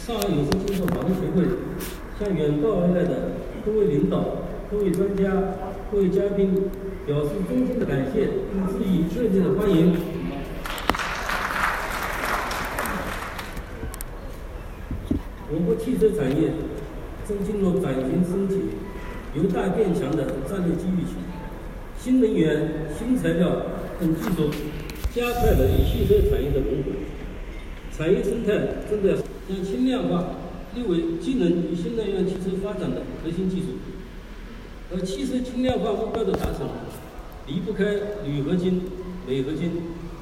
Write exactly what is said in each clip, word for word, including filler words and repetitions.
上海有色金属行业协会向远道而来的各位领导、各位专家、各位嘉宾表示衷心的感谢，并致以热烈的欢迎。我国汽车产业正进入转型升级、由大变强的战略机遇期，新能源、新材料等技术加快了汽车产业的融合，产业生态正在将轻量化列为技能与新能源汽车发展的核心技术。而汽车轻量化目标的达成，离不开铝合金、镁合金、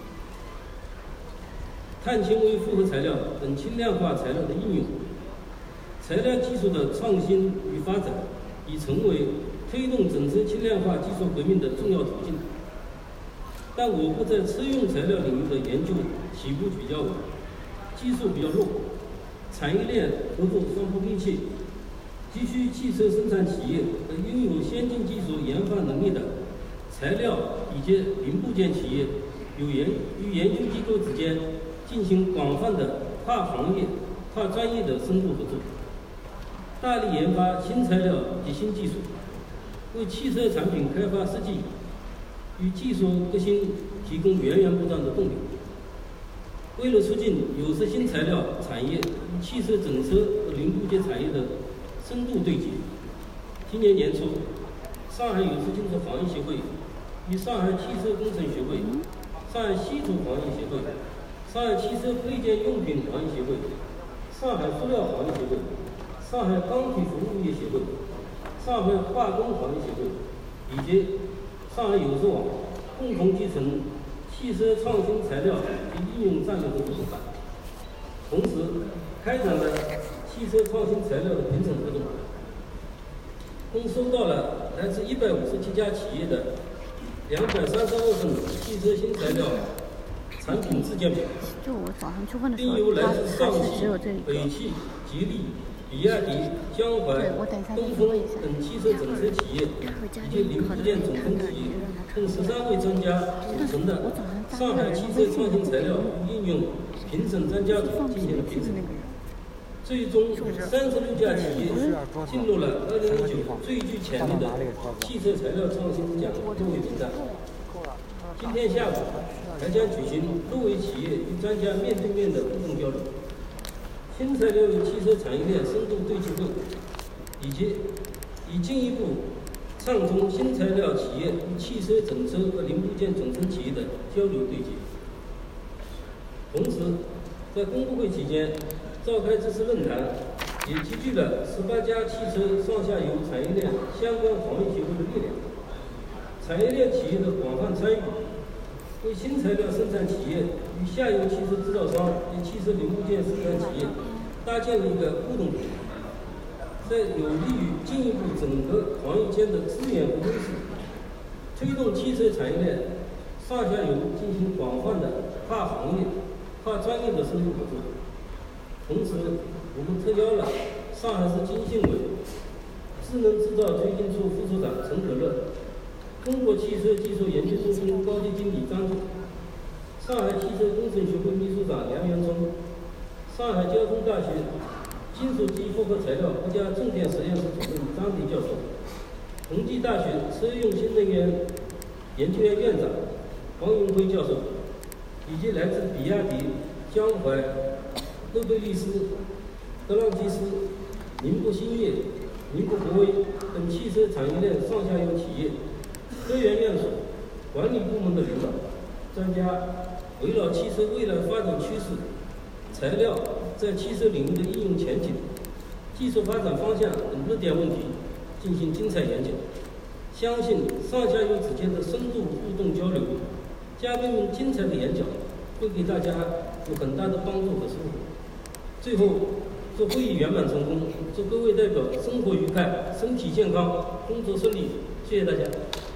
碳纤维复合材料等轻量化材料的应用。材料技术的创新与发展，已成为推动整车轻量化技术革命的重要途径。但我国在车用材料领域的研究起步比较晚，技术比较落后，产业链合作双不并che急需汽车生产企业和拥有先进技术研发能力的材料以及零部件企业，有研与研究机构之间进行广泛的跨行业、跨专业的深度合作，大力研发新材料及新技术，为汽车产品开发设计与技术革新提供源源不断的动力。为了促进有色新材料产业与汽车整车和零部件产业的深度对接，今年年初，上海有色金属行业协会与上海汽车工程学会、上海稀土行业协会、上海汽车配件用品行业协会、上海塑料行业协会、上海钢铁服务业协会、上海化工行业协会以及上海有色网共同集成汽车创新材料及应用战略的做法，同时开展了汽车创新材料的评审活动，共收到了来自一百五十七家企业的两百三十二份汽车新材料产品质检表，并由来自上汽、北汽、吉利、比亚迪、江淮、东风等汽车整车企业以及零部件总成企业共十三位专家组成的上海汽车创新材料应用评审专家组进行了评审。最终，三十六家企业进入了二零一九最具潜力的汽车材料创新奖入围名单。今天下午还将举行入围企业与专家面对面的互动交流。新材料与汽车产业链深度对接会，以及以进一步畅通新材料企业与汽车整车和零部件总成企业的交流对接。同时，在工布会期间召开这次论坛，也集聚了十八家汽车上下游产业链相关行业协会的力量，产业链企业的广泛参与，为新材料生产企业与下游汽车制造商及汽车零部件生产企业搭建了一个互动平台，在有利于进一步整合行业间的资源和优势，推动汽车产业链上下游进行广泛的跨行业、跨专业的深度合作。同时，我们特邀了上海市经信委智能制造推进处副处长陈可乐、中国汽车技术研究中心高级经理张总、上海汽车工程学会秘书长梁元忠、上海交通大学金属基复合材料国家重点实验室主任张迪教授、同济大学车用新能源研究院院长王永辉教授，以及来自比亚迪、江淮、诺贝利斯、德朗基斯、宁波兴业、宁波国威等汽车产业链上下游企业、科研院所、管理部门的领导、专家，围绕汽车未来发展趋势、材料在汽车领域的应用前景、技术发展方向等热点问题进行精彩演讲。相信上下游之间的深度互动交流，嘉宾们精彩的演讲会给大家有很大的帮助和收获。最后，祝会议圆满成功，祝各位代表生活愉快、身体健康、工作顺利，谢谢大家。